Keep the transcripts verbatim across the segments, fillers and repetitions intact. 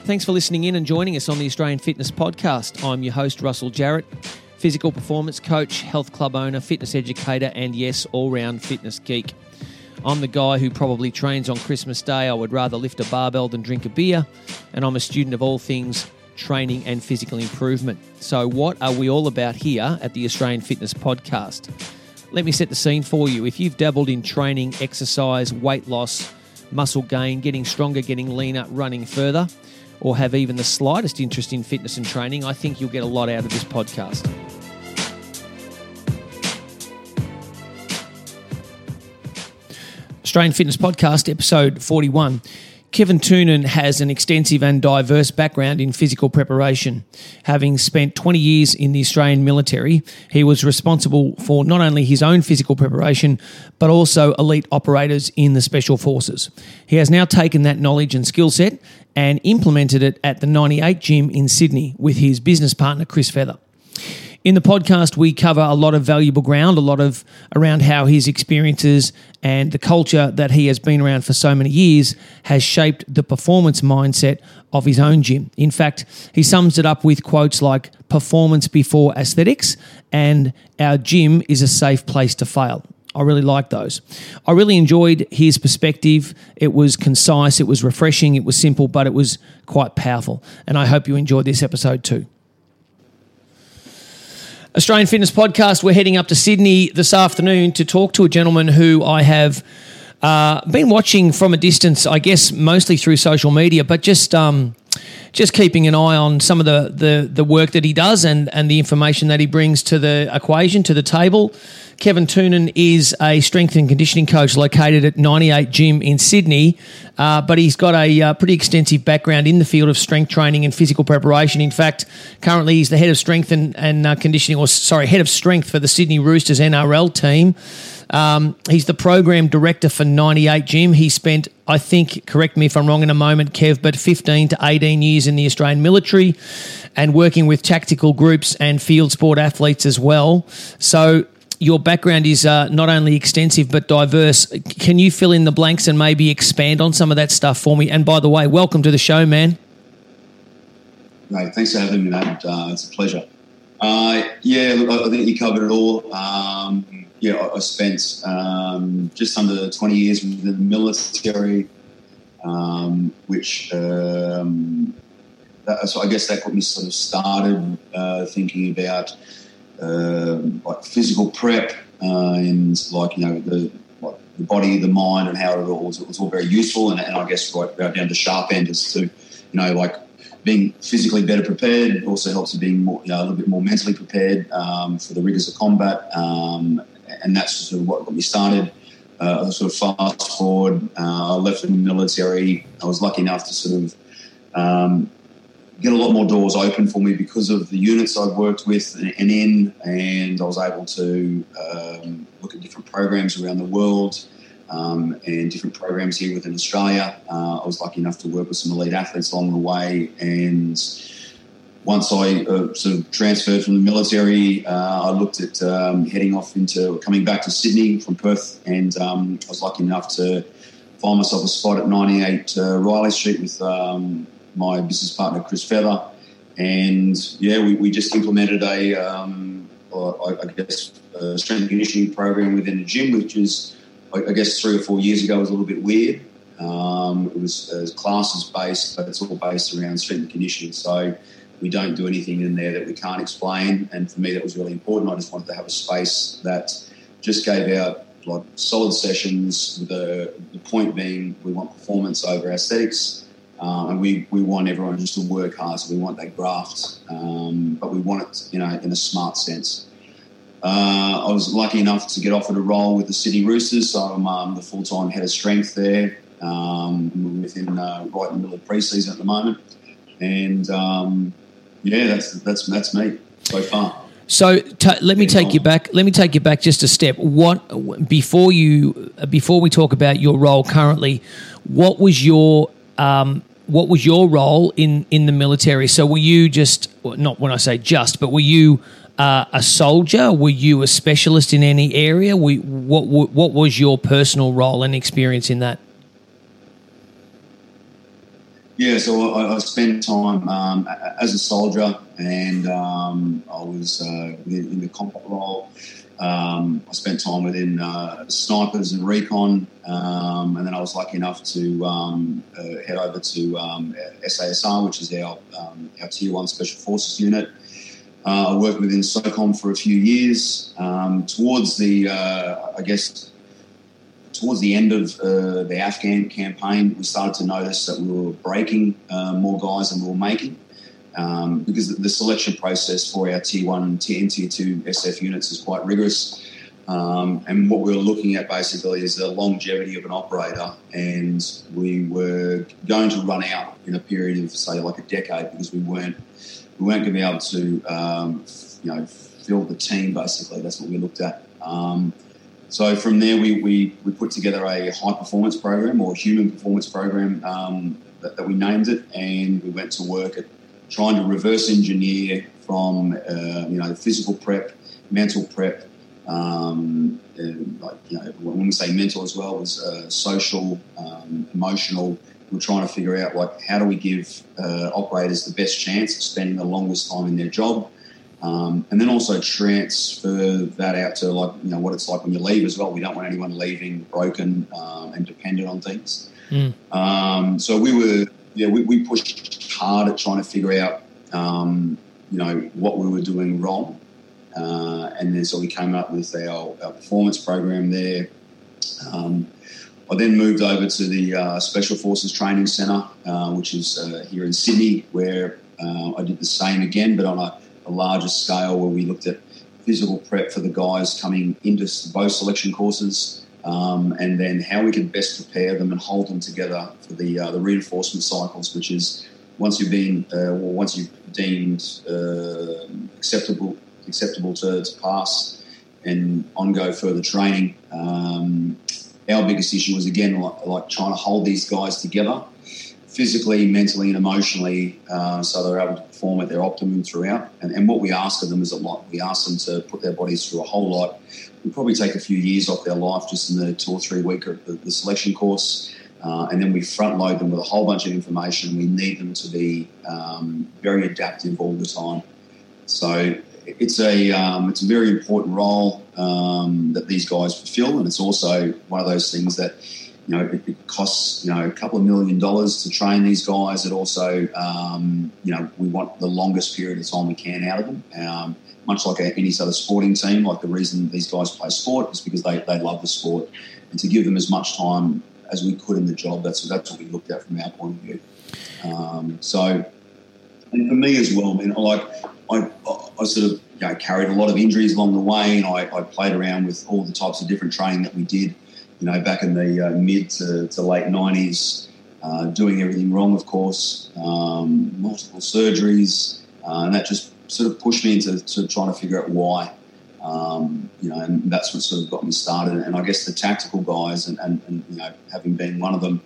Thanks for listening in and joining us on the Australian Fitness Podcast. I'm your host, Russell Jarrett, physical performance coach, health club owner, fitness educator, and yes, all-round fitness geek. I'm the guy who probably trains on Christmas Day. I would rather lift a barbell than drink a beer, and I'm a student of all things training and physical improvement. So what are we all about here at the Australian Fitness Podcast? Let me set the scene for you. If you've dabbled in training, exercise, weight loss, muscle gain, getting stronger, getting leaner, running further, or have even the slightest interest in fitness and training, I think you'll get a lot out of this podcast. Australian Fitness Podcast, episode forty-one. Kevin Toonen has an extensive and diverse background in physical preparation. Having spent twenty years in the Australian military, he was responsible for not only his own physical preparation, but also elite operators in the Special Forces. He has now taken that knowledge and skill set and implemented it at the ninety-eight Gym in Sydney with his business partner, Chris Feather. In the podcast, we cover a lot of valuable ground, a lot of around how his experiences and the culture that he has been around for so many years has shaped the performance mindset of his own gym. In fact, he sums it up with quotes like performance before aesthetics and our gym is a safe place to fail. I really like those. I really enjoyed his perspective. It was concise, it was refreshing, it was simple, but it was quite powerful. And I hope you enjoyed this episode too. Australian Fitness Podcast, we're heading up to Sydney this afternoon to talk to a gentleman who I have uh, been watching from a distance, I guess mostly through social media, but just um, just keeping an eye on some of the, the, the work that he does and, and the information that he brings to the equation, to the table. Kevin Toonen is a strength and conditioning coach located at ninety-eight Gym in Sydney, uh, but he's got a uh, pretty extensive background in the field of strength training and physical preparation. In fact, currently he's the head of strength and, and uh, conditioning, or sorry, head of strength for the Sydney Roosters N R L team. Um, he's the program director for ninety-eight Gym. He spent, I think, correct me if I'm wrong in a moment, Kev, but fifteen to eighteen years in the Australian military and working with tactical groups and field sport athletes as well. So your background is uh, not only extensive but diverse. Can you fill in the blanks and maybe expand on some of that stuff for me? And by the way, welcome to the show, man. Mate, thanks for having me, mate. Uh, it's a pleasure. Uh, yeah, look, I think you covered it all. Um, yeah, I, I spent um, just under twenty years within the military, um, which um, that, so I guess that got me sort of started uh, thinking about Uh, like physical prep uh, and like, you know, the like the body, the mind and how it all was, it was all very useful and, and I guess right, right down to sharp end as to, you know, like being physically better prepared. It also helps you being more, you know, a little bit more mentally prepared um, for the rigours of combat um, and that's sort of what got me started. Uh, sort of fast forward, uh, I left the military. I was lucky enough to sort of um, get a lot more doors open for me because of the units I've worked with and in, and I was able to um, look at different programs around the world um, and different programs here within Australia. Uh, I was lucky enough to work with some elite athletes along the way, and once I uh, sort of transferred from the military, uh, I looked at um, heading off into coming back to Sydney from Perth, and um, I was lucky enough to find myself a spot at ninety-eight uh, Riley Street with um, my business partner, Chris Feather. And, yeah, we, we just implemented a, um, I, I guess, a strength and conditioning program within the gym, which is, I, I guess, three or four years ago was a little bit weird. Um, it was uh, classes-based, but it's all based around strength and conditioning. So we don't do anything in there that we can't explain. And for me, that was really important. I just wanted to have a space that just gave out like solid sessions with the, the point being we want performance over aesthetics. Uh, and we, we want everyone just to work hard, so we want that graft, um, but we want it, you know, in a smart sense. Uh, I was lucky enough to get offered a role with the Sydney Roosters, so I'm um, the full-time head of strength there. Um, we're within uh, right in the middle of pre-season at the moment, and um, yeah, that's that's that's me so far. So t- let me take you back. Let me take you back just a step. What before you before we talk about your role currently, what was your um, what was your role in, in the military? So were you just, well, not when I say just, but were you uh, a soldier? Were you a specialist in any area? We, what what was your personal role and experience in that? Yeah, so I, I spent time um, as a soldier, and um, I was uh, in, in the combat role. Um, I spent time within uh, snipers and recon, um, and then I was lucky enough to um, uh, head over to um, S A S R, which is our um, our Tier One Special Forces unit. Uh, I worked within SOCOM for a few years. Um, towards the, uh, I guess. Towards the end of uh, the Afghan campaign, we started to notice that we were breaking uh, more guys than we were making, um, because the selection process for our Tier one and Tier two S F units is quite rigorous. Um, and what we were looking at basically is the longevity of an operator, and we were going to run out in a period of, say, like a decade, because we weren't we weren't going to be able to, um, you know, fill the team. Basically, that's what we looked at. Um, So from there, we, we, we put together a high-performance program, or a human performance program, um, that, that we named it, and we went to work at trying to reverse engineer from, uh, you know, physical prep, mental prep, um, like, you know, when we say mental as well, it was uh, social, um, emotional. We're trying to figure out, like, how do we give uh, operators the best chance of spending the longest time in their job. Um, and then also transfer that out to, like, you know, what it's like when you leave as well. We don't want anyone leaving broken um, and dependent on things. Mm. Um, so we were, yeah, we, we pushed hard at trying to figure out, um, you know, what we were doing wrong. Uh, and then so we came up with our, our performance program there. Um, I then moved over to the uh, Special Forces Training Centre, uh, which is uh, here in Sydney, where uh, I did the same again, but on a a larger scale, where we looked at physical prep for the guys coming into both selection courses, um, and then how we could best prepare them and hold them together for the uh, the reinforcement cycles, which is once you've been, uh, or once you've deemed uh, acceptable acceptable to, to pass and on-go further training. Um, our biggest issue was, again, like, like trying to hold these guys together, physically, mentally and emotionally, uh, so they're able to perform at their optimum throughout. And, and what we ask of them is a lot. We ask them to put their bodies through a whole lot. We probably take a few years off their life just in the two or three week of the, the selection course, uh, and then we front load them with a whole bunch of information. We need them to be um, very adaptive all the time. So it's a um, it's a very important role um, that these guys fulfil, and it's also one of those things that, you know, it, it costs, you know, a couple of million dollars to train these guys. It also, um, you know, we want the longest period of time we can out of them. Um, much like a, any other sporting team, like the reason these guys play sport is because they, they love the sport, and to give them as much time as we could in the job, that's that's what we looked at from our point of view. Um, so, and for me as well, man, like I, I sort of, you know, carried a lot of injuries along the way, and I, I played around with all the types of different training that we did. You know, back in the uh, mid to, to late nineties, uh, doing everything wrong, of course, um, multiple surgeries, uh, and that just sort of pushed me into to trying to figure out why. Um, you know, and that's what sort of got me started. And I guess the tactical guys, and, and, and you know, having been one of them,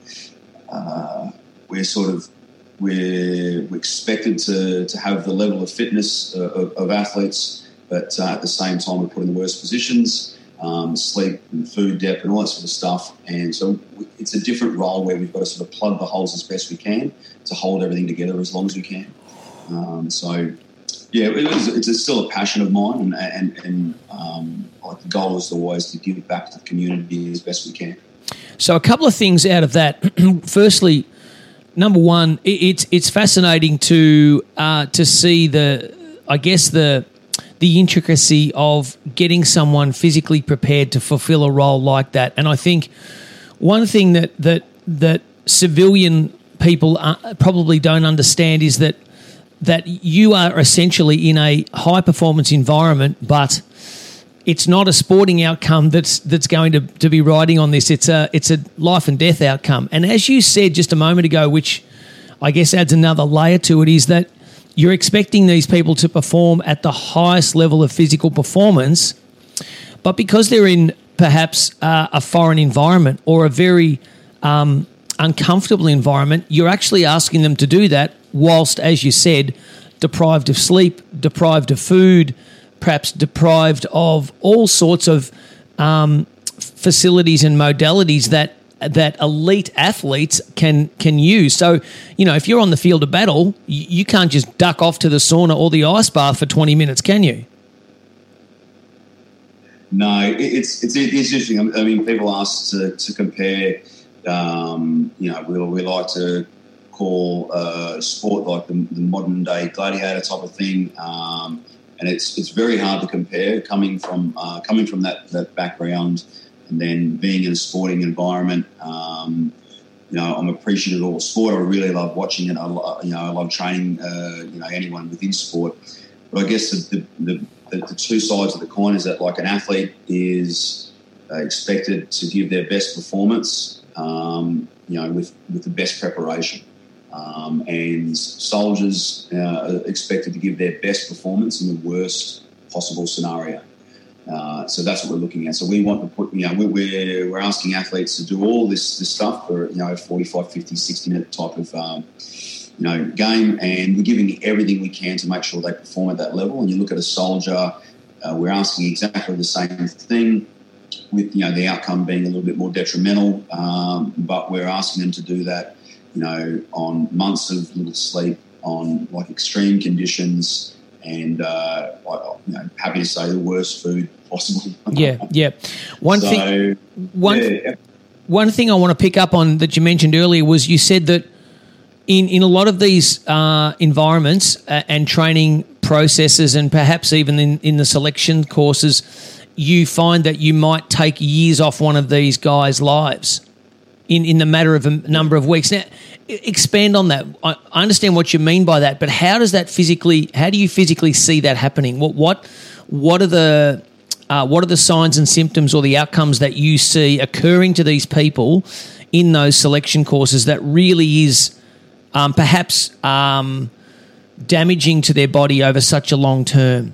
uh, we're sort of we're, we're expected to to have the level of fitness uh, of, of athletes, but uh, at the same time, we're put in the worst positions. Um, sleep and food depth and all that sort of stuff. And so it's a different role where we've got to sort of plug the holes as best we can to hold everything together as long as we can. Um, so, yeah, it was, it's a, still a passion of mine, and, and, and um, like the goal is always to give back to the community as best we can. So a couple of things out of that. Firstly, number one, it, it's it's fascinating to uh, to see the, I guess, the the intricacy of getting someone physically prepared to fulfill a role like that. And I think one thing that that that civilian people uh, probably don't understand is that that you are essentially in a high performance environment, but it's not a sporting outcome that's that's going to, to be riding on this. It's a it's a life and death outcome. And as you said just a moment ago, which I guess adds another layer to it, is that you're expecting these people to perform at the highest level of physical performance, but because they're in perhaps uh, a foreign environment or a very um, uncomfortable environment, you're actually asking them to do that whilst, as you said, deprived of sleep, deprived of food, perhaps deprived of all sorts of um, facilities and modalities that that elite athletes can can use. So, you know, if you're on the field of battle, you, you can't just duck off to the sauna or the ice bath for twenty minutes, can you? No, it, it's, it's it's interesting. I mean, people ask to, to compare. Um, you know, we we like to call uh, sport like the, the modern day gladiator type of thing, um, and it's it's very hard to compare coming from uh, coming from that, that background, and then being in a sporting environment. Um, you know, I'm appreciative of all sport. I really love watching it. I lo- you know I love training. Uh, you know, anyone within sport, but I guess the the, the the two sides of the coin is that like an athlete is uh, expected to give their best performance. Um, you know, with with the best preparation. Um, and soldiers uh, are expected to give their best performance in the worst possible scenario. Uh, so that's what we're looking at. So we want to put, you know, we're, we're asking athletes to do all this, this stuff for, you know, a forty-five, fifty, sixty minute type of, um, you know, game. And we're giving everything we can to make sure they perform at that level. And you look at a soldier, uh, we're asking exactly the same thing, with, you know, the outcome being a little bit more detrimental. Um, but we're asking them to do that, you know, on months of little sleep, on like extreme conditions, and uh, you know, happy to say the worst food possible. Yeah, yeah. One so, thing, one, yeah. one thing I want to pick up on that you mentioned earlier was you said that in in a lot of these uh, environments uh, and training processes, and perhaps even in, in the selection courses, you find that you might take years off one of these guys' lives in, in the matter of a number of weeks. Now, expand on that. I, I understand what you mean by that, but how does that physically, how do you physically see that happening? What what what are the uh, what are the signs and symptoms or the outcomes that you see occurring to these people in those selection courses that really is um, perhaps um, damaging to their body over such a long term?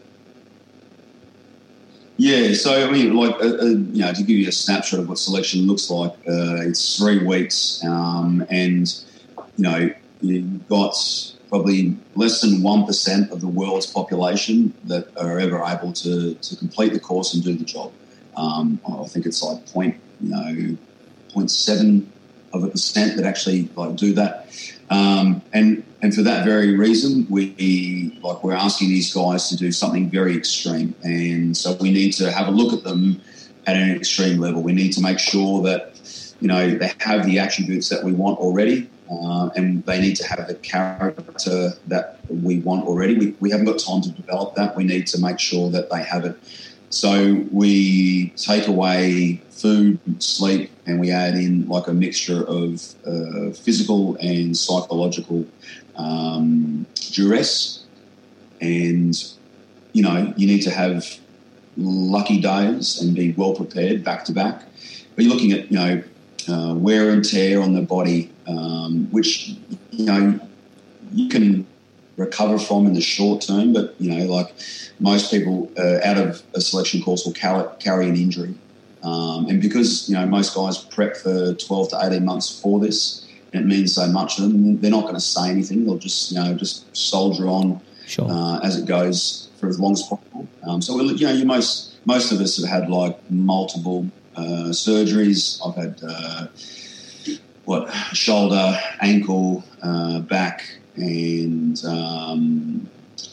Yeah, so I mean, like, uh, uh, you know, to give you a snapshot of what selection looks like, uh, it's three weeks, um, and you know, you've got probably less than one percent of the world's population that are ever able to to complete the course and do the job. Um, I think it's like point, you know, point seven of a percent that actually like do that, um, and. And for that very reason, we like we're asking these guys to do something very extreme, and so we need to have a look at them at an extreme level. We need to make sure that, you know, they have the attributes that we want already, uh, and they need to have the character that we want already. We we haven't got time to develop that. We need to make sure that they have it. So we take away food, sleep, and we add in like a mixture of uh, physical and psychological um, duress. And, you know, you need to have lucky days and be well prepared back to back. But you're looking at, you know, uh, wear and tear on the body, um, which, you know, you can recover from in the short term, but, you know, like most people uh, out of a selection course will carry, carry an injury. Um, and because, you know, most guys prep for twelve to eighteen months for this, and it means so much to them, they're not going to say anything. They'll just, you know, just soldier on sure. uh, as it goes for as long as possible. Um, so, you know, you most, most of us have had like multiple uh, surgeries. I've had, uh, what, shoulder, ankle, uh, back, and um,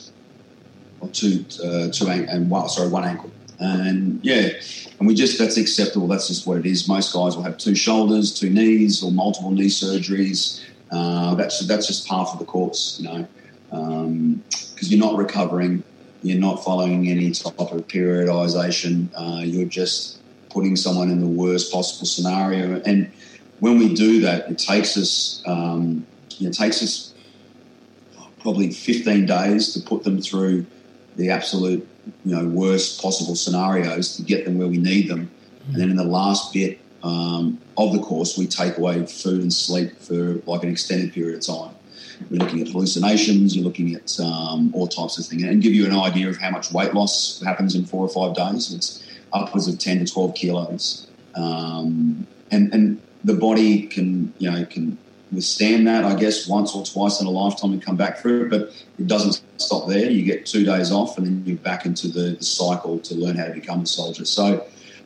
or two, uh, two, an- and one, sorry, one ankle. And yeah, and we just, that's acceptable. That's just what it is. Most guys will have two shoulders, two knees, or multiple knee surgeries. Uh, that's that's just part of the course, you know, because um, you're not recovering, you're not following any type of periodization. Uh, you're just putting someone in the worst possible scenario. And when we do that, it takes us, um, it takes us probably fifteen days to put them through the absolute, you know, worst possible scenarios to get them where we need them. And then in the last bit um, of the course, we take away food and sleep for like an extended period of time. We're looking at hallucinations, you're looking at um, all types of things, and give you an idea of how much weight loss happens in four or five days. It's upwards of ten to twelve kilos. Um, and, and the body can, you know, can withstand that, I guess, once or twice in a lifetime and come back through it, but it doesn't stop there. You get two days off and then you're back into the, the cycle to learn how to become a soldier. So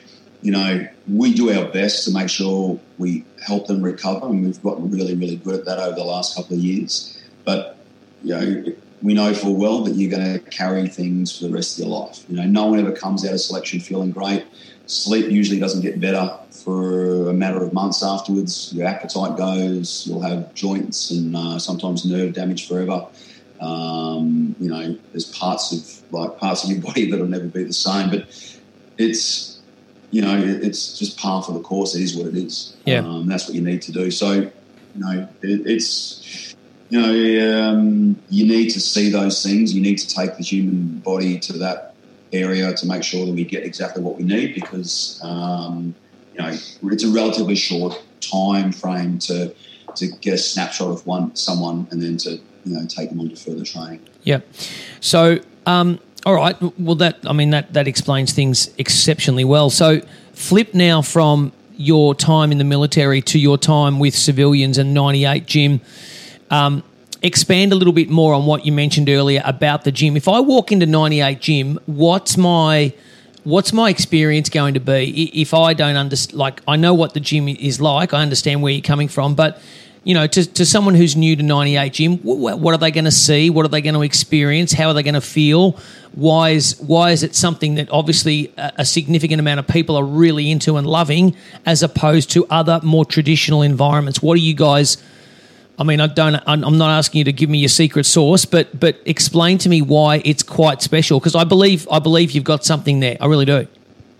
you know, we do our best to make sure we help them recover, and we've gotten really, really good at that over the last couple of years. But, you know, we know full well that you're going to carry things for the rest of your life. You know, no one ever comes out of selection feeling great. Sleep usually doesn't get better for a matter of months afterwards. Your appetite goes, you'll have joints and uh, sometimes nerve damage forever. Um, you know, there's parts of like parts of your body that'll never be the same. But it's, you know, it's just par for the course. It is what it is. Yeah. Um, that's what you need to do. So, you know, it, it's, you know, um, you need to see those things. You need to take the human body to that area to make sure that we get exactly what we need, because, um, you know, it's a relatively short time frame to to get a snapshot of one someone and then to, you know, take them on to further training. Yeah. So, um, all right. Well, that I mean that that explains things exceptionally well. So, flip now from your time in the military to your time with civilians and ninety-eight Gym. Um, expand a little bit more on what you mentioned earlier about the gym. If I walk into ninety-eight Gym, what's my what's my experience going to be? If I don't understand, like, I know what the gym is like, I understand where you're coming from, but, you know, to, to someone who's new to ninety-eight Gym, what, what are they going to see? What are they going to experience? How are they going to feel? Why is why is it something that obviously a, a significant amount of people are really into and loving, as opposed to other more traditional environments? What are you guys? I mean, I don't. I'm not asking you to give me your secret sauce, but but explain to me why it's quite special, because I believe I believe you've got something there. I really do.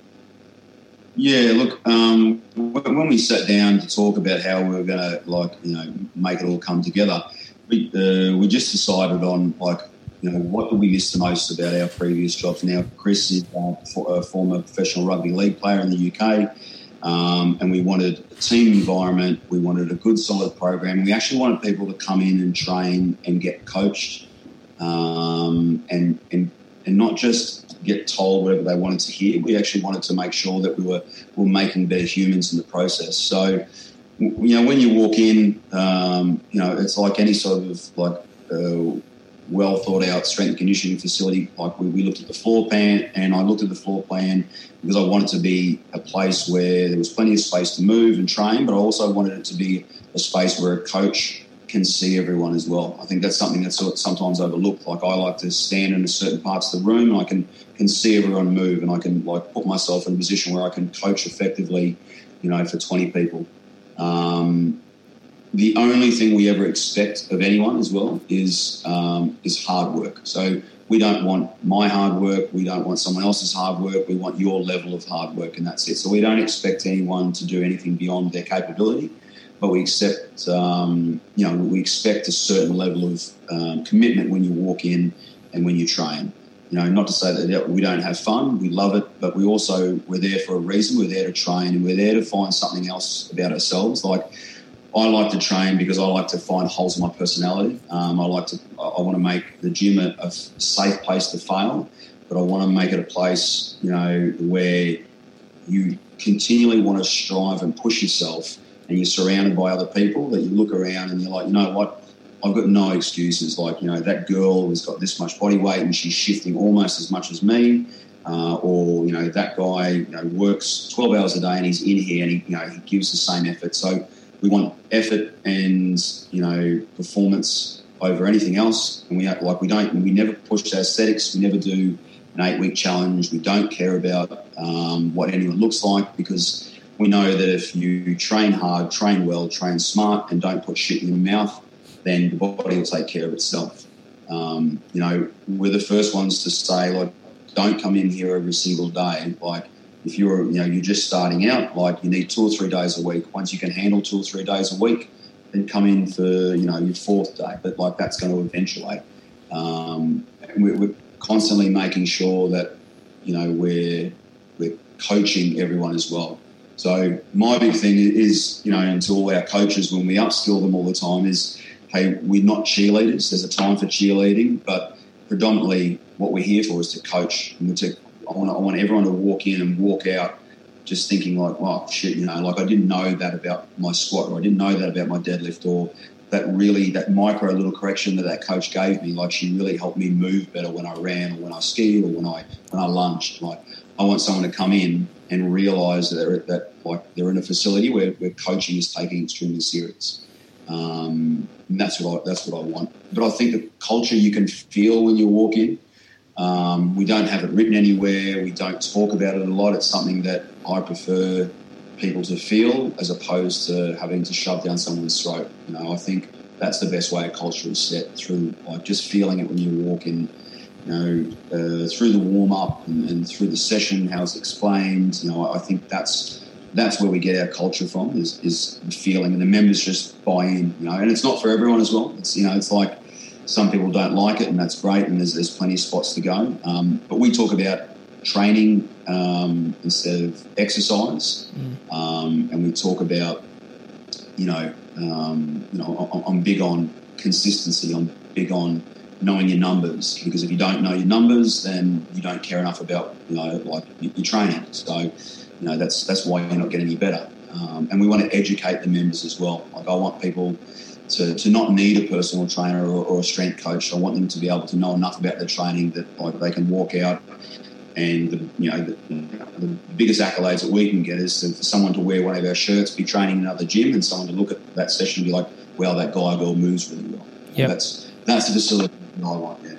Yeah, look, um, when we sat down to talk about how we were going to, like, you know, make it all come together, we uh, we just decided on, like, you know, what do we miss the most about our previous jobs. Now, Chris is a former professional rugby league player in the U K. Um, and we wanted a team environment. We wanted a good, solid program. We actually wanted people to come in and train and get coached, um, and and and not just get told whatever they wanted to hear. We actually wanted to make sure that we were we were making better humans in the process. So, you know, when you walk in, um, you know, it's like any sort of like uh, well thought out strength and conditioning facility. Like we, we looked at the floor plan, and I looked at the floor plan because I wanted to be a place where there was plenty of space to move and train, but I also wanted it to be a space where a coach can see everyone as well. I think that's something that's sometimes overlooked. Like, I like to stand in a certain parts of the room and I can, can see everyone move, and I can, like, put myself in a position where I can coach effectively, you know, for twenty people. Um, the only thing we ever expect of anyone as well is um, is hard work. So we don't want my hard work. We don't want someone else's hard work. We want your level of hard work, and that's it. So we don't expect anyone to do anything beyond their capability, but we accept, um, you know, we expect a certain level of um, commitment when you walk in and when you train. You know, not to say that we don't have fun. We love it, but we also, we're there for a reason. We're there to train, and we're there to find something else about ourselves. Like, I like to train because I like to find holes in my personality. Um, I like to, I want to make the gym a, a safe place to fail, but I want to make it a place, you know, where you continually want to strive and push yourself, and you're surrounded by other people that you look around and you're like, you know what, I've got no excuses. Like, you know, that girl has got this much body weight and she's shifting almost as much as me. Uh, or, you know, that guy, you know, works twelve hours a day and he's in here and he, you know, he gives the same effort. So we want effort and, you know, performance over anything else. And we have, like, we don't, we never push aesthetics. We never do an eight-week challenge. We don't care about um, what anyone looks like, because we know that if you train hard, train well, train smart, and don't put shit in your mouth, then the body will take care of itself. Um, you know, we're the first ones to say, like, don't come in here every single day. Like, if you're, you know, you're just starting out, like, you need two or three days a week. Once you can handle two or three days a week, then come in for, you know, your fourth day. But, like, that's going to eventuate. Um, and we're, we're constantly making sure that, you know, we're we're coaching everyone as well. So my big thing is, you know, and to all our coaches, when we upskill them all the time, is, hey, we're not cheerleaders. There's a time for cheerleading, but predominantly what we're here for is to coach. And to, I want, I want everyone to walk in and walk out just thinking like, wow, shit, you know, like, I didn't know that about my squat, or I didn't know that about my deadlift, or that really, that micro little correction that that coach gave me, like, she really helped me move better when I ran, or when I skied, or when I when I lunged. Like, I want someone to come in and realise that they're, that like they're in a facility where, where coaching is taken extremely serious. Um, and that's what I, that's what I want. But I think the culture you can feel when you walk in. Um, we don't have it written anywhere. We don't talk about it a lot. It's something that I prefer people to feel as opposed to having to shove down someone's throat. You know, I think that's the best way a culture is set, through like just feeling it when you walk in. You know, uh, through the warm up and, and through the session, how it's explained. You know, I think that's that's where we get our culture from, is is the feeling, and the members just buy in. You know, and it's not for everyone as well. It's you know, it's like some people don't like it, and that's great. And there's there's plenty of spots to go. Um, but we talk about training um, instead of exercise, mm. um, and we talk about you know, um, you know, I'm big on consistency. I'm big on knowing your numbers, because if you don't know your numbers, then you don't care enough about, you know, like your training. So, you know, that's that's why you're not getting any better. Um, and we want to educate the members as well. Like, I want people to, to not need a personal trainer or, or a strength coach. I want them to be able to know enough about their training that like they can walk out and, the, you know, the, the biggest accolades that we can get is to, for someone to wear one of our shirts, be training in another gym, and someone to look at that session and be like, wow, that guy or girl moves really well. Yep. That's, that's the facility I want, yeah.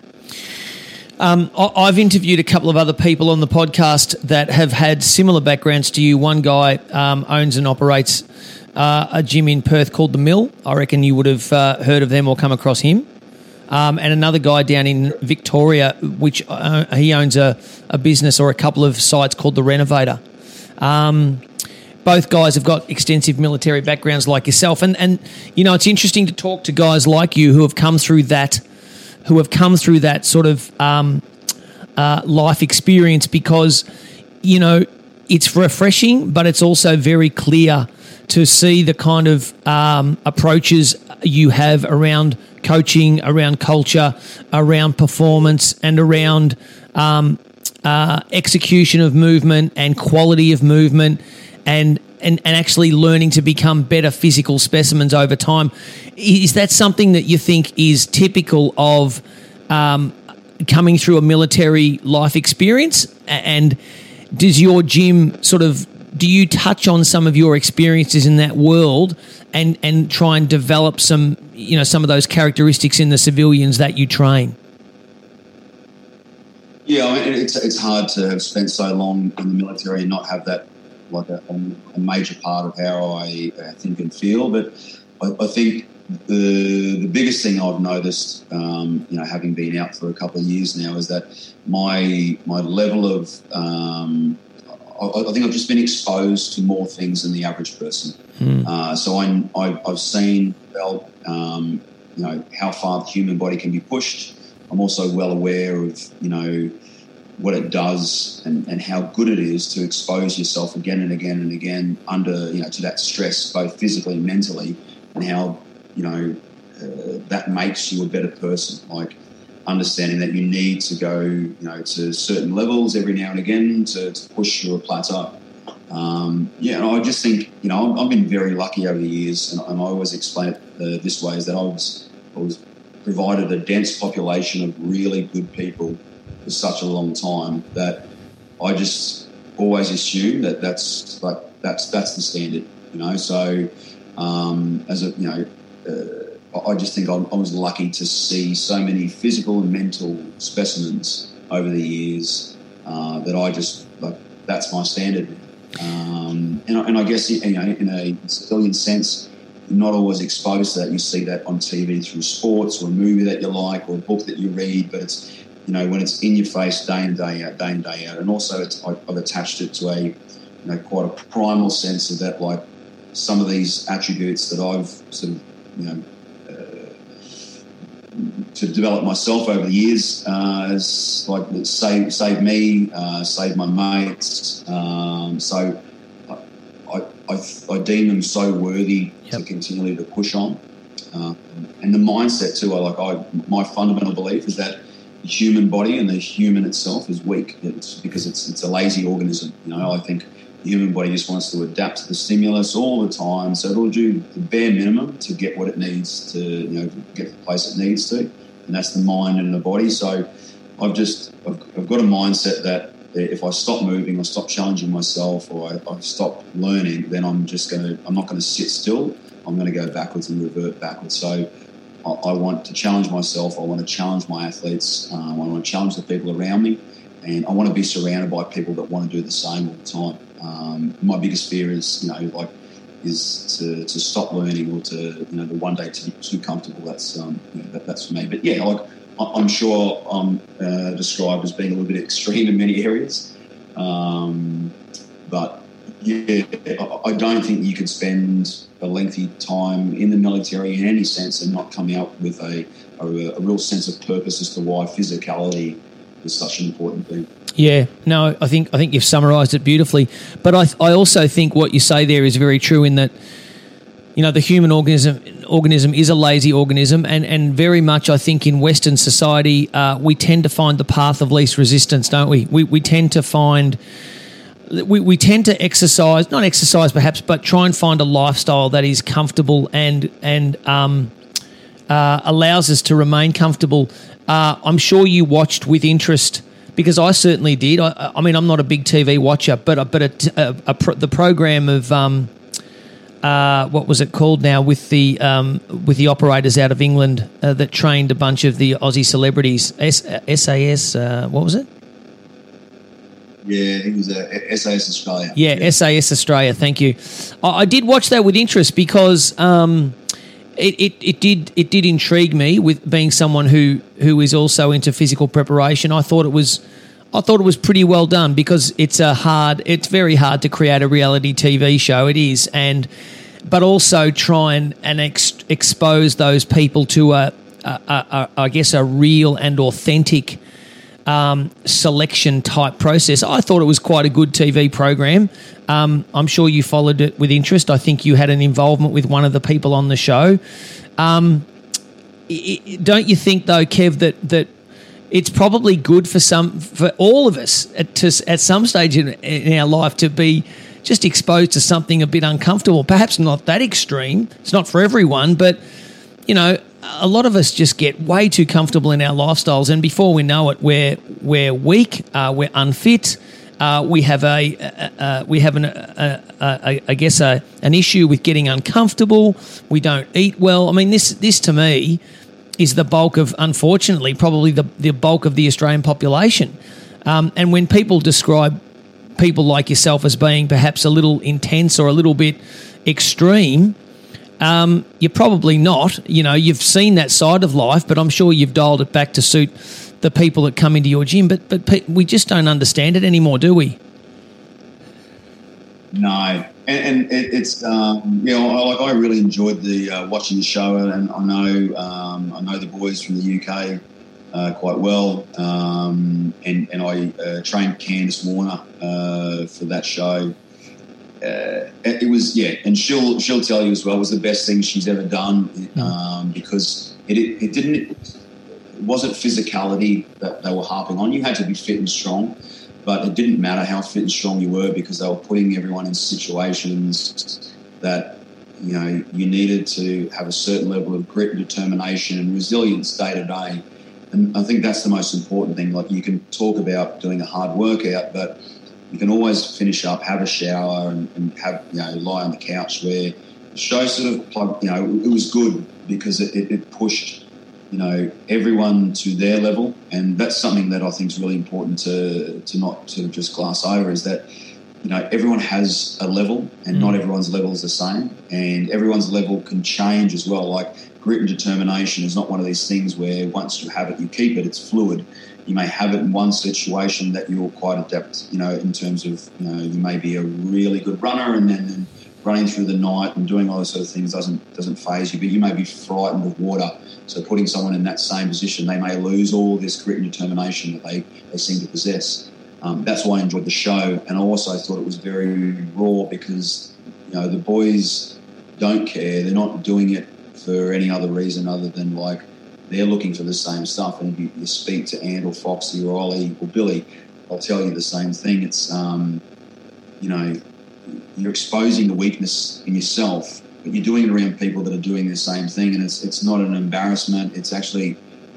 Um, I've interviewed a couple of other people on the podcast that have had similar backgrounds to you. One guy um, owns and operates uh, a gym in Perth called The Mill. I reckon you would have uh, heard of them or come across him. Um, and another guy down in Victoria, which uh, he owns a, a business or a couple of sites called The Renovator. Um, both guys have got extensive military backgrounds like yourself. And, and, you know, it's interesting to talk to guys like you who have come through that who have come through that sort of um, uh, life experience, because, you know, it's refreshing, but it's also very clear to see the kind of um, approaches you have around coaching, around culture, around performance, and around um, uh, execution of movement and quality of movement, and, and, and actually learning to become better physical specimens over time. Is that something that you think is typical of um, coming through a military life experience? And does your gym sort of, do you touch on some of your experiences in that world and, and try and develop some, you know, some of those characteristics in the civilians that you train? Yeah, I mean, it's it's hard to have spent so long in the military and not have that like a, a major part of how I uh, think and feel. But I, I think the the biggest thing I've noticed, um, you know, having been out for a couple of years now, is that my my level of um, I, I think I've just been exposed to more things than the average person. Mm. Uh, so I, I I've seen, felt, um, you know, how far the human body can be pushed. I'm also well aware of, you know, what it does and, and how good it is to expose yourself again and again and again under, you know, to that stress, both physically and mentally, and how, you know, uh, that makes you a better person. Like, understanding that you need to go, you know, to certain levels every now and again to, to push through a plateau. Um, yeah, and I just think, you know, I've been very lucky over the years, and, and I always explain it uh, this way, is that I was, I was provided a dense population of really good people for such a long time that I just always assume that that's like that's that's the standard, you know. So um, as a you know, uh, I just think I'm, I was lucky to see so many physical and mental specimens over the years uh, that I just like that's my standard. Um, and, and I guess you know, in a civilian sense, you're not always exposed to that. You see that on T V through sports or a movie that you like or a book that you read, but it's, you know, when it's in your face day in, day out, day in, day out. And also it's, I've attached it to a, you know, quite a primal sense of that, like some of these attributes that I've sort of, you know, uh, to develop myself over the years uh, has like saved, saved me, uh, saved my mates. Um, so I, I, I deem them so worthy yep. to continually to push on. Uh, and the mindset too, I like I, my fundamental belief is that the human body and the human itself is weak. It's because it's it's a lazy organism. You know, I think the human body just wants to adapt to the stimulus all the time, so it'll do the bare minimum to get what it needs to, you know, get the place it needs to, and that's the mind and the body. So I've just I've, I've got a mindset that if I stop moving or stop challenging myself or I, I stop learning, then I'm just going to, I'm not going to sit still. I'm going to go backwards and revert backwards. So I, I want to challenge myself. I want to challenge my athletes. Um, I want to challenge the people around me. And I want to be surrounded by people that want to do the same all the time. Um, my biggest fear is, you know, like, is to, to stop learning or to, you know, the one day to be too comfortable. That's um, you know, that, that's for me. But yeah, like, I'm sure I'm uh, described as being a little bit extreme in many areas. Um, but yeah, I don't think you could spend a lengthy time in the military in any sense and not come out with a, a, a real sense of purpose as to why physicality is such an important thing. Yeah, no, I think I think you've summarised it beautifully. But I I also think what you say there is very true in that, you know, the human organism organism is a lazy organism, and, and very much I think in Western society uh, we tend to find the path of least resistance, don't we? We we tend to find we we tend to exercise, not exercise perhaps, but try and find a lifestyle that is comfortable and and um, uh, allows us to remain comfortable. Uh, I'm sure you watched with interest, because I certainly did. I, I mean, I'm not a big T V watcher, but but a, a, a pro, the program of um, uh, what was it called now with the um, with the operators out of England uh, that trained a bunch of the Aussie celebrities. S, SAS, uh, what was it? Yeah, it was uh, S A S Australia. Yeah, yeah, S A S Australia. Thank you. I, I did watch that with interest because. Um, It, it it did it did intrigue me, with being someone who, who is also into physical preparation. I thought it was I thought it was pretty well done, because it's a hard it's very hard to create a reality T V show. It is, and but also try and, and ex, expose those people to a, a, a, a I guess a real and authentic um, selection type process. I thought it was quite a good T V program. Um, I'm sure you followed it with interest. I think you had an involvement with one of the people on the show. Um, it, don't you think, though, Kev, that that it's probably good for some, for all of us at, to, at some stage in, in our life to be just exposed to something a bit uncomfortable? Perhaps not that extreme. It's not for everyone, but you know, a lot of us just get way too comfortable in our lifestyles, and before we know it, we're we're weak, uh, we're unfit. Uh, we have a, a, a we have an a, a, a, I guess a, an issue with getting uncomfortable. We don't eat well. I mean, this this to me is the bulk of, unfortunately, probably the the bulk of the Australian population. Um, and when people describe people like yourself as being perhaps a little intense or a little bit extreme, um, you're probably not. You know, you've seen that side of life, but I'm sure you've dialed it back to suit the people that come into your gym, but but pe- we just don't understand it anymore, do we? No, and, and it, it's um, you know, I, like I really enjoyed the uh, watching the show, and I know um, I know the boys from the U K uh, quite well, um, and and I uh, trained Candice Warner uh, for that show. Uh, it, it was yeah, and she'll she'll tell you as well, it was the best thing she's ever done, um, because it, it it didn't. It wasn't physicality that they were harping on. You had to be fit and strong, but it didn't matter how fit and strong you were, because they were putting everyone in situations that, you know, you needed to have a certain level of grit and determination and resilience day to day. And I think that's the most important thing. Like, you can talk about doing a hard workout, but you can always finish up, have a shower, and, and have, you know, lie on the couch. Where the show sort of plugged, you know, it was good because it, it, it pushed, you know, everyone to their level, and that's something that I think is really important to to not to just glass over, is that, you know, everyone has a level, and mm. not everyone's level is the same, and everyone's level can change as well. Like, grit and determination is not one of these things where once you have it, you keep it. It's fluid. You may have it in one situation that you're quite adept, you know, in terms of, you know, you may be a really good runner, and then, then running through the night and doing all those sort of things doesn't doesn't faze you, but you may be frightened of water. So putting someone in that same position, they may lose all this grit and determination that they, they seem to possess. Um, that's why I enjoyed the show. And I also thought it was very raw, because, you know, the boys don't care. They're not doing it for any other reason other than, like, they're looking for the same stuff. And if you, you speak to Ant or Foxy or Ollie or Billy, they'll tell you the same thing. It's, um, you know, you're exposing the weakness in yourself, but you're doing it around people that are doing the same thing, and it's it's not an embarrassment. It's actually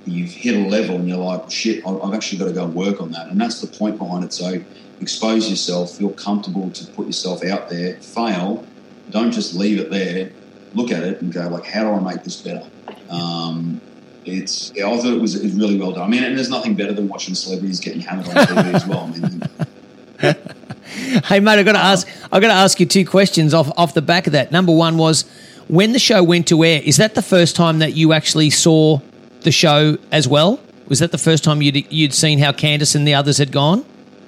you've hit a level and you're like, shit, I've actually got to go and work on that. And that's the point behind it. So expose yourself, feel comfortable to put yourself out there, fail, don't just leave it there, look at it and go like, how do I make this better? Um, it's, yeah, I thought it was, it was really well done. I mean, and there's nothing better than watching celebrities getting hammered on T V as well. I mean, hey mate, I got to ask, I got to ask you two questions off, off the back of that. Number one was, when the show went to air, is that the first time that you actually saw the show as well? Was that the first time you'd you'd seen how Candice and the others had gone?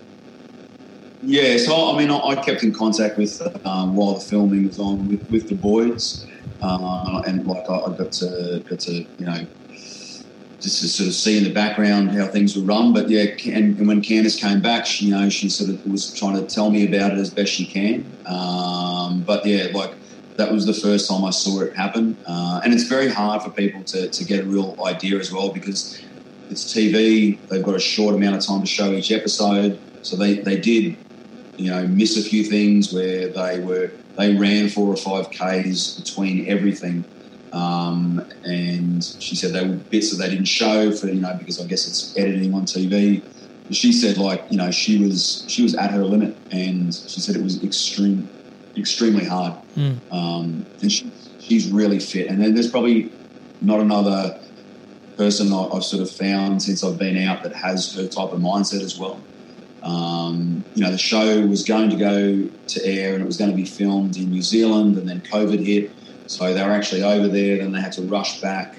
Yeah, so I mean, I, I kept in contact with um, while the filming was on with, with the boys, uh, and like I, I got to got to you know just to sort of see in the background how things were run. But yeah, and, and when Candice came back, she, you know, she sort of was trying to tell me about it as best she can. Um, but yeah, like. That was the first time I saw it happen. Uh, and it's very hard for people to, to get a real idea as well because it's T V. They've got a short amount of time to show each episode. So they, they did, you know, miss a few things where they were they ran four or five Ks between everything. Um, and she said there were bits that they didn't show for, you know, because I guess it's editing on T V. But she said, like, you know, she was she was at her limit, and she said it was extreme. extremely hard. Mm. Um, and she, she's really fit. And then there's probably not another person I, I've sort of found since I've been out that has her type of mindset as well. Um, you know, the show was going to go to air and it was going to be filmed in New Zealand, and then COVID hit. So they were actually over there, then they had to rush back.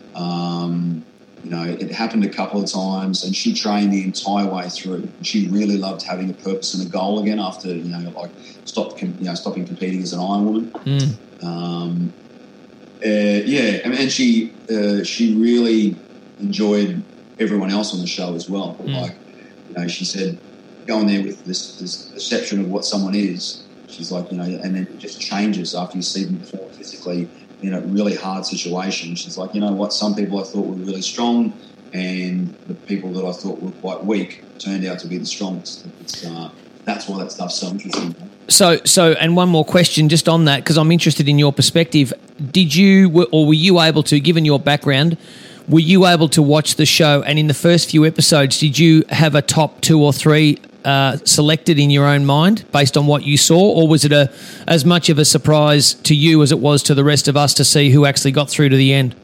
Um, you know, it happened a couple of times, and she trained the entire way through. She really loved having a purpose and a goal again after, you know, like stopped, you know, stopping competing as an Iron Woman. Mm. Um, uh, yeah, I mean, and she uh, she really enjoyed everyone else on the show as well. Mm. Like, you know, she said, going there with this, this perception of what someone is, she's like, you know, and then it just changes after you see them perform physically in a really hard situation. She's like, you know what, some people I thought were really strong, and the people that I thought were quite weak turned out to be the strongest. It's, uh, that's why that stuff's so interesting. So, so, and one more question just on that, because I'm interested in your perspective. Did you, or were you able to, given your background, were you able to watch the show, and in the first few episodes, did you have a top two or three uh, selected in your own mind based on what you saw, or was it a as much of a surprise to you as it was to the rest of us to see who actually got through to the end?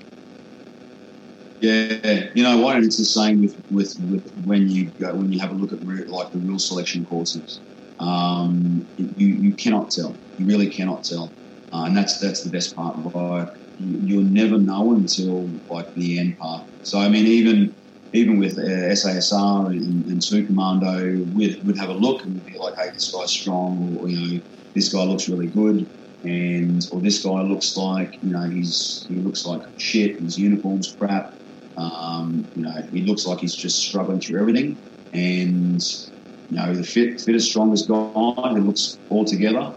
Yeah, you know what? It's the same with, with, with when you go, when you have a look at re- like the real selection courses. Um, you you cannot tell. You really cannot tell, uh, and that's that's the best part. Like, you, you'll never know until like the end part. So I mean, even even with uh, S A S R and, and Super Commando, we'd, we'd have a look and we'd be like, hey, this guy's strong, or, you know, this guy looks really good, and or this guy looks like, you know, he's he looks like shit. His uniform's crap. Um, you know, he looks like he's just struggling through everything, and you know, the fit, fittest, strongest guy who looks all together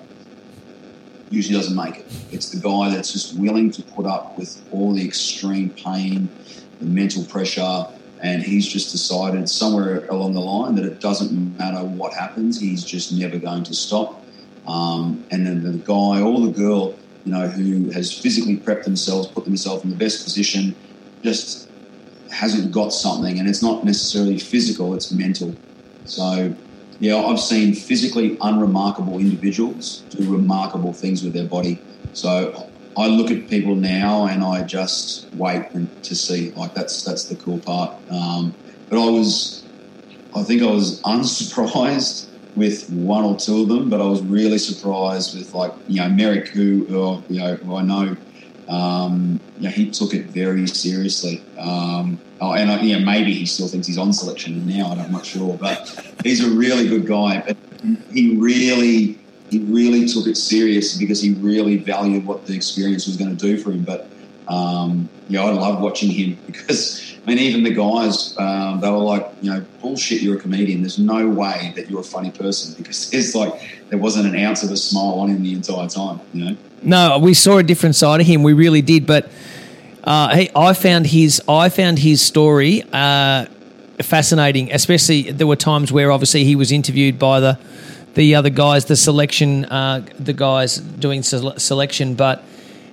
usually doesn't make it. It's the guy that's just willing to put up with all the extreme pain, the mental pressure, and he's just decided somewhere along the line that it doesn't matter what happens, he's just never going to stop. Um, and then the guy or the girl, you know, who has physically prepped themselves, put themselves in the best position, just hasn't got something, and it's not necessarily physical, it's mental. So, yeah, I've seen physically unremarkable individuals do remarkable things with their body. So I look at people now and I just wait and to see. Like, that's that's the cool part. Um, but I was, I think I was unsurprised with one or two of them, but I was really surprised with, like, you know, Merrick, who, who you know, who I know. Um, you know, he took it very seriously. Um, oh, and I, you know, maybe he still thinks he's on selection now. I'm not sure, but he's a really good guy. But he really, he really took it serious because he really valued what the experience was going to do for him. But um, yeah, I love watching him because, I mean, even the guys, um, they were like, you know, bullshit, you're a comedian. There's no way that you're a funny person, because it's like there wasn't an ounce of a smile on him the entire time, you know. No, we saw a different side of him. We really did. But uh, hey, I found his I found his story uh, fascinating. Especially, there were times where obviously he was interviewed by the the other guys, the selection, uh, the guys doing sele- selection. But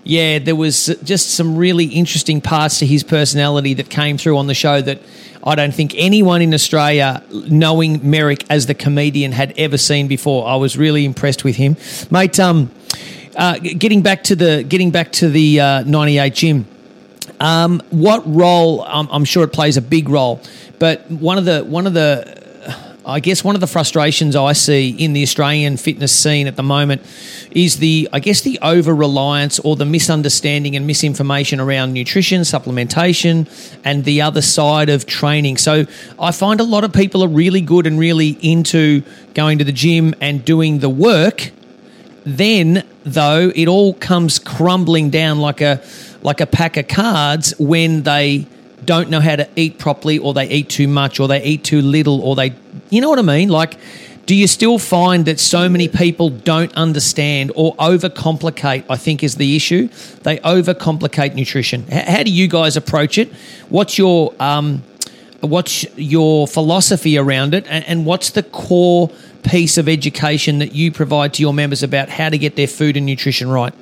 Yeah, there was just some really interesting parts to his personality that came through on the show that I don't think anyone in Australia, knowing Merrick as the comedian, had ever seen before. I was really impressed with him, mate. Um, uh, getting back to the getting back to the uh, ninety-eight gym. Um, what role? Um, I'm sure it plays a big role, but one of the one of the I guess one of the frustrations I see in the Australian fitness scene at the moment is the, I guess, the over-reliance or the misunderstanding and misinformation around nutrition, supplementation, and the other side of training. So I find a lot of people are really good and really into going to the gym and doing the work. Then, though, it all comes crumbling down like a like a pack of cards when they don't know how to eat properly, or they eat too much, or they eat too little, or they, you know what I mean? Like, do you still find that so many people don't understand or overcomplicate, I think is the issue? They overcomplicate nutrition. H- how do you guys approach it? What's your um, what's your philosophy around it? And, and what's the core piece of education that you provide to your members about how to get their food and nutrition right?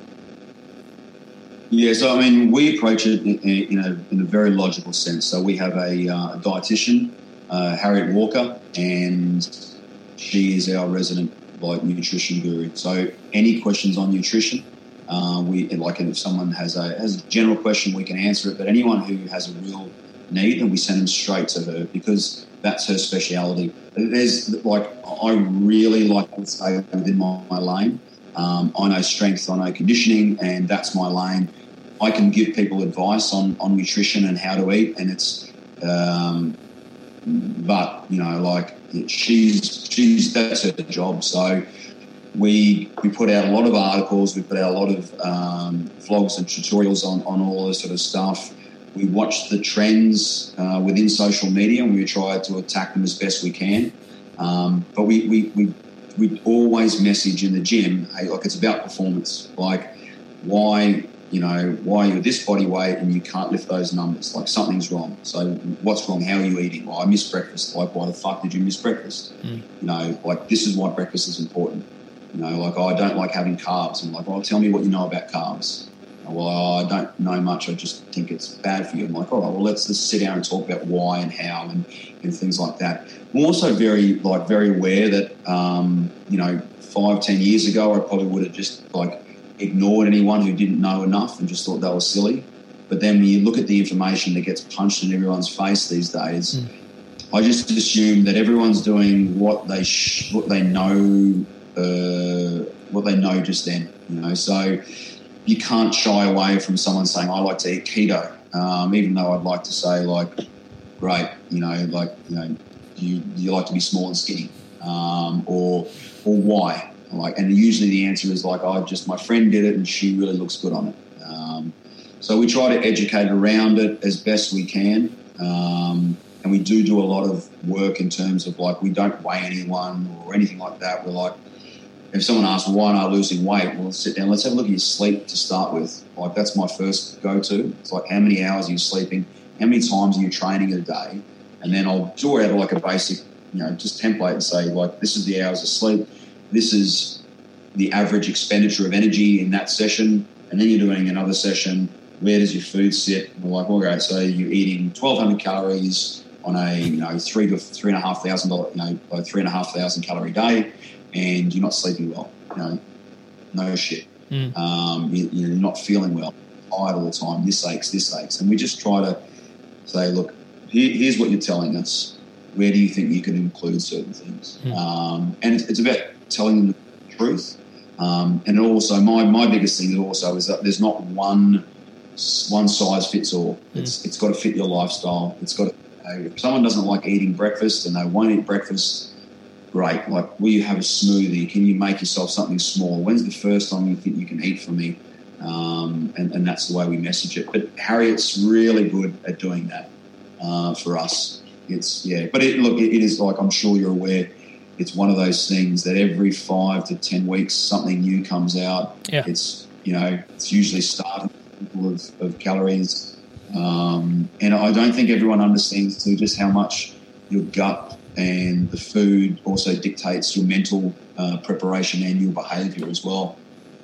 Yeah, so I mean, we approach it in, in, a, in a very logical sense. So we have a, uh, a dietitian, uh, Harriet Walker, and she is our resident like nutrition guru. So any questions on nutrition, uh, we like if someone has a has a general question, we can answer it. But anyone who has a real need, and we send them straight to her because that's her speciality. There's like I really like to stay within my, my lane. Um, I know strength, I know conditioning, and that's my lane. I can give people advice on, on nutrition and how to eat, and it's, um, but you know, like she's she's that's her job. So we we put out a lot of articles, we put out a lot of um, vlogs and tutorials on on all this sort of stuff. We watch the trends uh, within social media, and we try to attack them as best we can. Um, but we we we we always message in the gym, hey, like it's about performance. Like why. You know, why you're this body weight and you can't lift those numbers. Like something's wrong. So what's wrong? How are you eating? Well, I missed breakfast. Like, why the fuck did you miss breakfast? Mm. You know, like this is why breakfast is important. You know, like, oh, I don't like having carbs. I'm like, well, tell me what you know about carbs. Well, oh, I don't know much. I just think it's bad for you. I'm like, all right, well, let's just sit down and talk about why and how and, and things like that. I'm also very, like, very aware that, um, you know, five, ten years ago, I probably would have just, like, ignored anyone who didn't know enough and just thought they were silly. But then when you look at the information that gets punched in everyone's face these days, mm. I just assume that everyone's doing what they sh- what they know uh, what they know just then. You know, so you can't shy away from someone saying, "I like to eat keto," um, even though I'd like to say, like, "Great, you know, like, you know, you you like to be small and skinny," um, or or why. Like, and usually the answer is like, oh, just my friend did it and she really looks good on it. Um, so we try to educate around it as best we can. Um, and we do do a lot of work in terms of like, we don't weigh anyone or anything like that. We're like, if someone asks, well, why am I losing weight? Well, sit down, let's have a look at your sleep to start with. Like, that's my first go-to. It's like, how many hours are you sleeping? How many times are you training a day? And then I'll draw out like a basic, you know, just template and say, like, this is the hours of sleep. This is the average expenditure of energy in that session. And then you're doing another session. Where does your food sit? And we're like, well, okay, so you're eating twelve hundred calories on a, you know, three to three and a half thousand dollar, you know, three and a half thousand calorie day, and you're not sleeping well. You know, no shit. Mm. Um, you, you're not feeling well, tired all the time. This aches, this aches, and we just try to say, look, here, here's what you're telling us. Where do you think you can include certain things? Mm. Um, and it's, it's about telling them the truth. Um, and also, my, my biggest thing also is that there's not one one size fits all. It's mm. it's got to fit your lifestyle. It's got to, you know, if someone doesn't like eating breakfast and they won't eat breakfast, great. Like, will you have a smoothie? Can you make yourself something small? When's the first time you think you can eat for me? Um, and, and that's the way we message it. But Harriet's really good at doing that uh, for us. It's, yeah. But it, look, it, it is like, I'm sure you're aware, it's one of those things that every five to ten weeks something new comes out. Yeah. It's, you know, it's usually starting of, of calories. Um, and I don't think everyone understands too just how much your gut and the food also dictates your mental uh, preparation and your behaviour as well.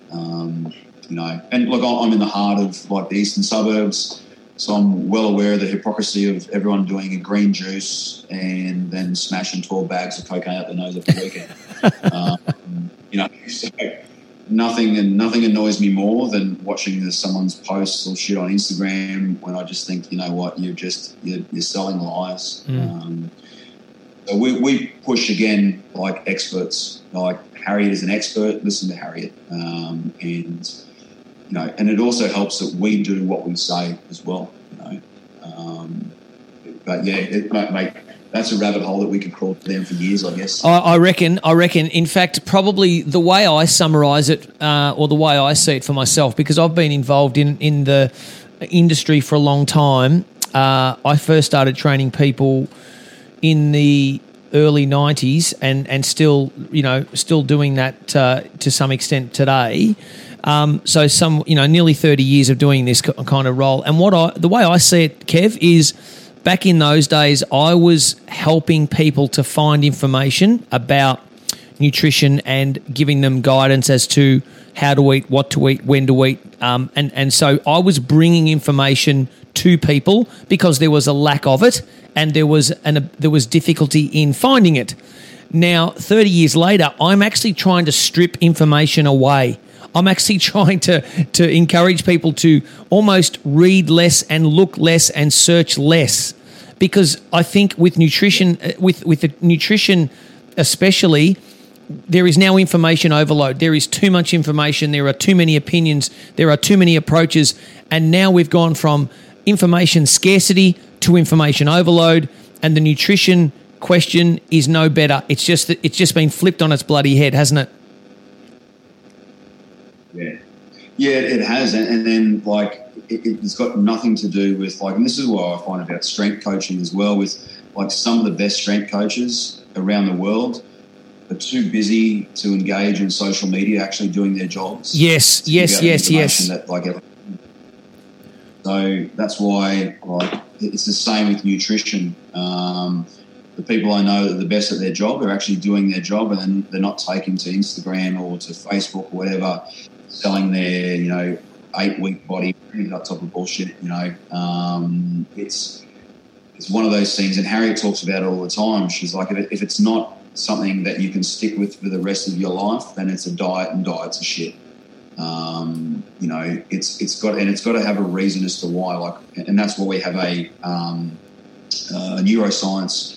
Um, you know, and look, I'm in the heart of like the eastern suburbs, so I'm well aware of the hypocrisy of everyone doing a green juice and then smashing twelve bags of cocaine out their nose every weekend. um, you know, so nothing and nothing annoys me more than watching someone's posts or shit on Instagram when I just think, you know what, you're just you're, you're selling lies. Mm. Um, so we, we push again like experts. Like Harriet is an expert. Listen to Harriet, um, and you know, and it also helps that we do what we say as well. You know, um, but yeah, it might make. That's a rabbit hole that we could crawl down for years, I guess. I, I reckon. I reckon. In fact, probably the way I summarise it, uh, or the way I see it for myself, because I've been involved in in the industry for a long time. Uh, I first started training people in the early nineties, and and still, you know, still doing that uh, to some extent today. Um, so some, you know, nearly thirty years of doing this kind of role. And what I, the way I see it, Kev, is back in those days, I was helping people to find information about nutrition and giving them guidance as to how to eat, what to eat, when to eat. Um, and, and so I was bringing information to people because there was a lack of it and there was an, a, there was difficulty in finding it. Now, thirty years later, I'm actually trying to strip information away. I'm actually trying to, to encourage people to almost read less and look less and search less, because I think with nutrition, with with the nutrition especially, there is now information overload. There is too much information. There are too many opinions. There are too many approaches, and now we've gone from information scarcity to information overload, and the nutrition question is no better. It's just that it's just been flipped on its bloody head, hasn't it? Yeah, yeah, it has, and then like it, it's got nothing to do with like, and this is what I find about strength coaching as well. With like some of the best strength coaches around the world are too busy to engage in social media, actually doing their jobs. Yes, yes, yes, yes. That, like, so that's why like it's the same with nutrition. Um, the people I know that are the best at their job are actually doing their job, and then they're not taking to Instagram or to Facebook or whatever, selling their, you know, eight-week body, that type of bullshit, you know. Um, it's it's one of those things, and Harriet talks about it all the time. She's like, if, it, if it's not something that you can stick with for the rest of your life, then it's a diet, and diets are shit. Um, you know, it's it's got and it's got to have a reason as to why. Like, and that's why we have a, um, a neuroscience.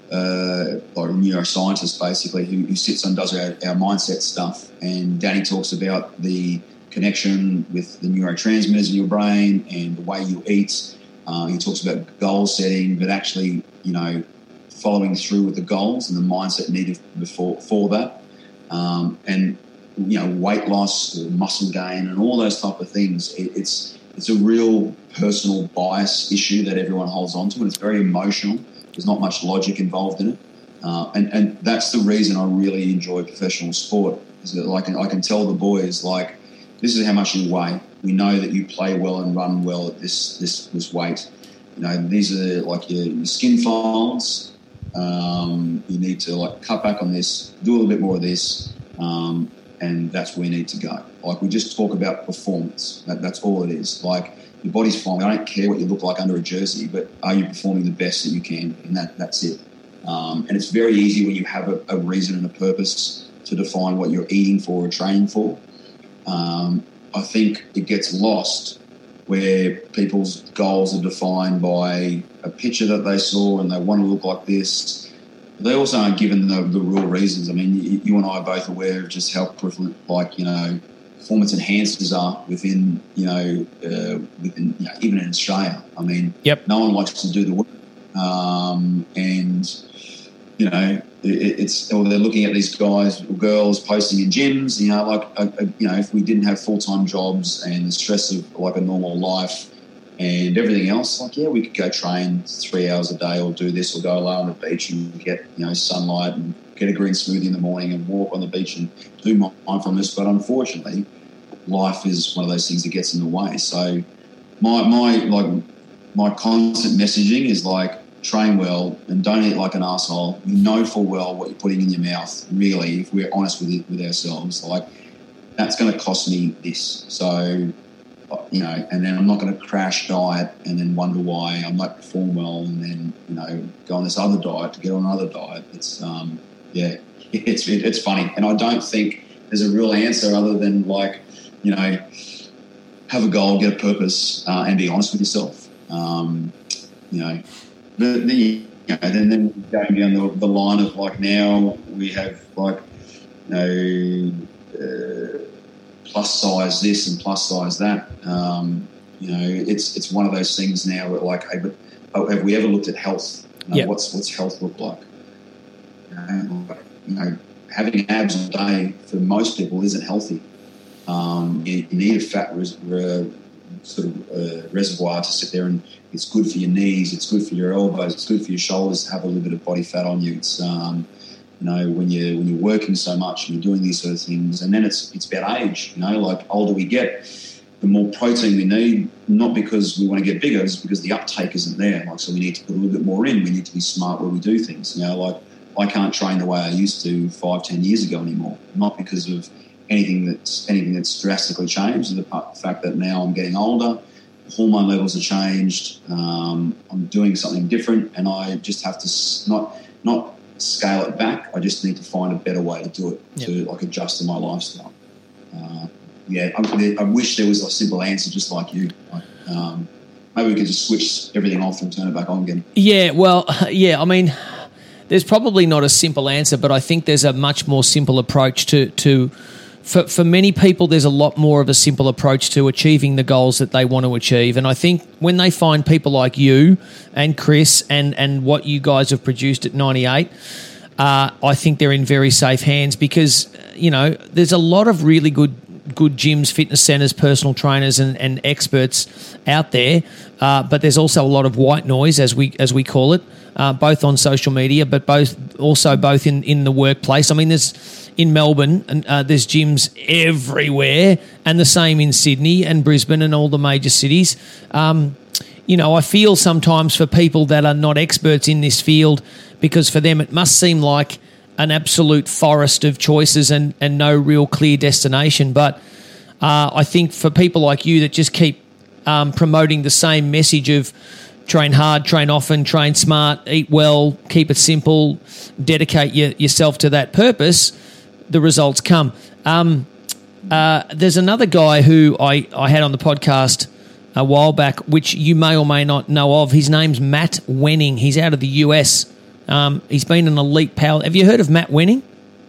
Uh, or a neuroscientist basically who, who sits and does our, our mindset stuff, and Danny talks about the connection with the neurotransmitters in your brain and the way you eat. Uh, he talks about goal setting, but actually, you know, following through with the goals and the mindset needed before for that, um, and you know, weight loss or muscle gain and all those type of things. It, it's it's a real personal bias issue that everyone holds on to, and it's very emotional. There's not much logic involved in it. Uh, and, and that's the reason I really enjoy professional sport, is that like, I can tell the boys, like, this is how much you weigh. We know that you play well and run well at this this, this weight. You know, these are like your, your skin folds. Um, you need to like cut back on this, do a little bit more of this, um, and that's where you need to go. Like, we just talk about performance. That, that's all it is. Like, your body's fine. I don't care what you look like under a jersey, but are you performing the best that you can? And that, that's it. Um, and it's very easy when you have a, a reason and a purpose to define what you're eating for or training for. Um, I think it gets lost where people's goals are defined by a picture that they saw and they want to look like this. They also aren't given the, the real reasons. I mean, you, you and I are both aware of just how prevalent, like, you know, performance enhancers are within, you know, uh, within, you know, even in Australia. I mean, yep. No one likes to do the work. Um, and, you know, it, it's, or they're looking at these guys or girls posting in gyms, you know, like, uh, uh, you know, if we didn't have full-time jobs and the stress of like a normal life and everything else, like, yeah, we could go train three hours a day or do this or go lie on the beach and get, you know, sunlight and get a green smoothie in the morning and walk on the beach and do mindfulness. But unfortunately, life is one of those things that gets in the way. So my my like my constant messaging is like, train well and don't eat like an asshole. You know full well what you're putting in your mouth, really, if we're honest with it, with ourselves. Like, that's going to cost me this. So, you know, and then I'm not going to crash diet and then wonder why I might perform well and then, you know, go on this other diet to get on another diet. It's, um, yeah, it's it, it's funny. And I don't think there's a real answer other than, like, you know, have a goal, get a purpose, uh, and be honest with yourself. Um, you know, the, the you know, then, then going down the, the line of, like, now we have, like, you know, uh, plus size this and plus size that. Um, you know, it's it's one of those things now where, like, hey, but have we ever looked at health? You know, yep. What's what's health look like? You know, you know, having abs all day for most people isn't healthy. Um, you, you need a fat res- re- sort of uh, reservoir to sit there, and it's good for your knees, it's good for your elbows, it's good for your shoulders to have a little bit of body fat on you. It's um, you know, when you when you're working so much and you're doing these sort of things, and then it's it's about age. You know, like, older we get, the more protein we need. Not because we want to get bigger, it's because the uptake isn't there. Like, so we need to put a little bit more in. We need to be smart where we do things. You know, like, I can't train the way I used to five, ten years ago anymore. Not because of anything that's anything that's drastically changed. The fact that now I'm getting older, hormone levels have changed. Um, I'm doing something different, and I just have to not not. scale it back. I just need to find a better way to do it, yep. to, like, adjust to my lifestyle. Uh, yeah, I, I wish there was a simple answer, just like you. Like, um, maybe we could just switch everything off and turn it back on again. Yeah, well, yeah, I mean, there's probably not a simple answer, but I think there's a much more simple approach to to For, for many people, there's a lot more of a simple approach to achieving the goals that they want to achieve. And I think when they find people like you and Chris and, and what you guys have produced at ninety-eight, uh, I think they're in very safe hands because, you know, there's a lot of really good good gyms, fitness centres, personal trainers and, and experts out there, uh, but there's also a lot of white noise, as we as we call it, uh, both on social media, but both also both in, in the workplace. I mean, there's... in Melbourne, and uh, there's gyms everywhere, and the same in Sydney and Brisbane and all the major cities. Um, you know, I feel sometimes for people that are not experts in this field, because for them it must seem like an absolute forest of choices and, and no real clear destination. But uh, I think for people like you that just keep um, promoting the same message of train hard, train often, train smart, eat well, keep it simple, dedicate your, yourself to that purpose, the results come. Um, uh, there's another guy who I, I had on the podcast a while back, which you may or may not know of. His name's Matt Wenning. He's out of the U S. Um, he's been an elite power. Have you heard of Matt Wenning?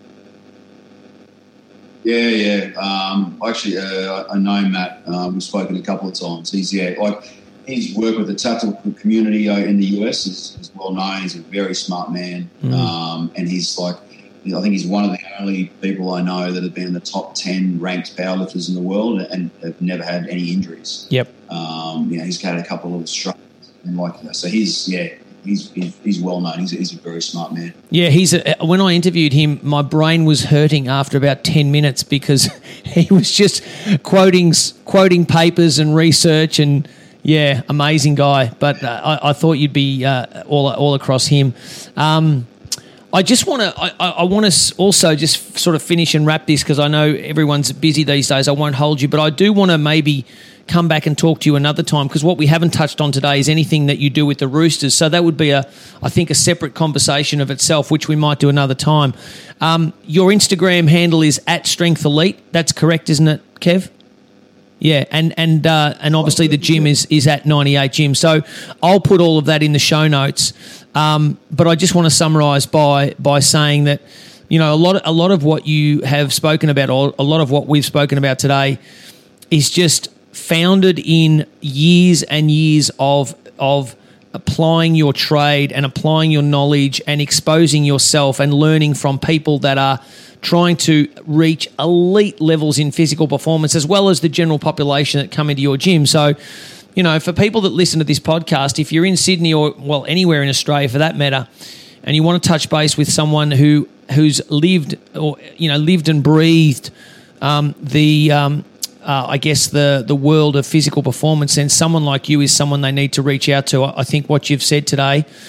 Yeah, yeah. Um, actually, uh, I know Matt. Um, we've spoken a couple of times. He's yeah, like his work with the tactical community in the U S is, is well known. He's a very smart man, mm. um, and he's like. I think he's one of the only people I know that have been in the top ten ranked powerlifters in the world and have never had any injuries. Yep. Um, you know, he's had a couple of struggles and like that. So he's yeah, he's he's, he's well known. He's a, he's a very smart man. Yeah, he's a, when I interviewed him, my brain was hurting after about ten minutes because he was just quoting quoting papers and research and yeah, amazing guy. But uh, I, I thought you'd be uh, all all across him. Um, I just want to. I, I want to also just sort of finish and wrap this because I know everyone's busy these days. I won't hold you, but I do want to maybe come back and talk to you another time because what we haven't touched on today is anything that you do with the Roosters. So that would be a, I think, a separate conversation of itself, which we might do another time. Um, your Instagram handle is at Strength Elite. That's correct, isn't it, Kev? Yeah, and and uh, and obviously the gym is is at ninety-eight Gym. So I'll put all of that in the show notes. Um, but I just want to summarise by by saying that, you know, a lot of, a lot of what you have spoken about, or a lot of what we've spoken about today, is just founded in years and years of of applying your trade and applying your knowledge and exposing yourself and learning from people that are trying to reach elite levels in physical performance, as well as the general population that come into your gym. So, you know, for people that listen to this podcast, if you're in Sydney or, well, anywhere in Australia for that matter, and you want to touch base with someone who who's lived or, you know, lived and breathed um, the, um, uh, I guess, the the world of physical performance, then someone like you is someone they need to reach out to. I think what you've said today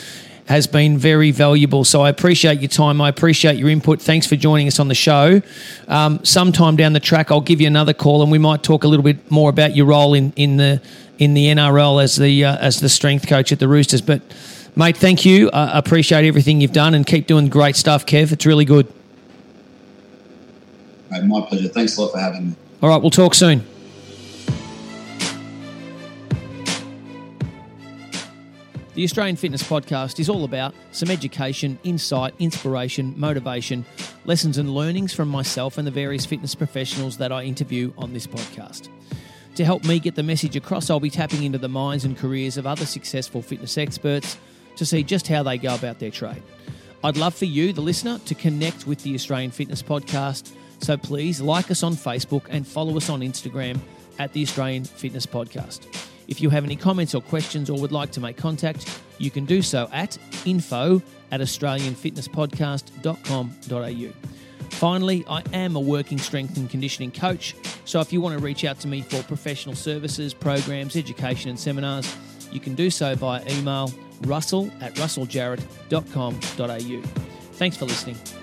has been very valuable. So I appreciate your time. I appreciate your input. Thanks for joining us on the show. Um, sometime down the track, I'll give you another call and we might talk a little bit more about your role in, in the in the N R L as the uh, as the strength coach at the Roosters. But, mate, thank you. I appreciate everything you've done and keep doing great stuff, Kev. It's really good. Mate, my pleasure. Thanks a lot for having me. All right, we'll talk soon. The Australian Fitness Podcast is all about some education, insight, inspiration, motivation, lessons and learnings from myself and the various fitness professionals that I interview on this podcast. To help me get the message across, I'll be tapping into the minds and careers of other successful fitness experts to see just how they go about their trade. I'd love for you, the listener, to connect with the Australian Fitness Podcast, so please like us on Facebook and follow us on Instagram at the Australian Fitness Podcast. If you have any comments or questions or would like to make contact, you can do so at info at australian fitness podcast dot com dot a u. Finally, I am a working strength and conditioning coach, so if you want to reach out to me for professional services, programs, education and seminars, you can do so via email russell at russell jarrett dot com dot a u. Thanks for listening.